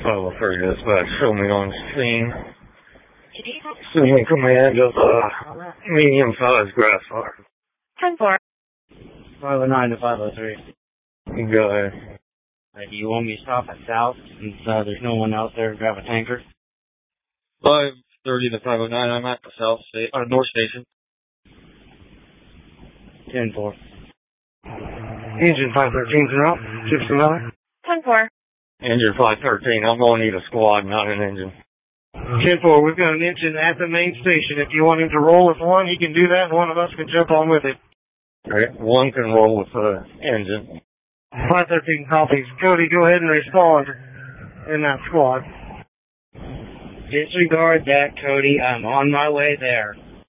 503 dispatch. Show me on scene. Send me command of medium-sized grass fire. 10-4. 509 to 503. Go ahead. Do you want me to stop at South since there's no one out there to grab a tanker? 530 to 509. I'm at the North Station. 10-4. Engine 513's out. 69. 10-4. Engine 513. I'm going to need a squad, not an engine. 10-4. We've got an engine at the main station. If you want him to roll with one, he can do that, and one of us can jump on with it. Okay. One can roll with the engine. 513 copies. Cody, go ahead and respond in that squad. Disregard that, Cody. I'm on my way there.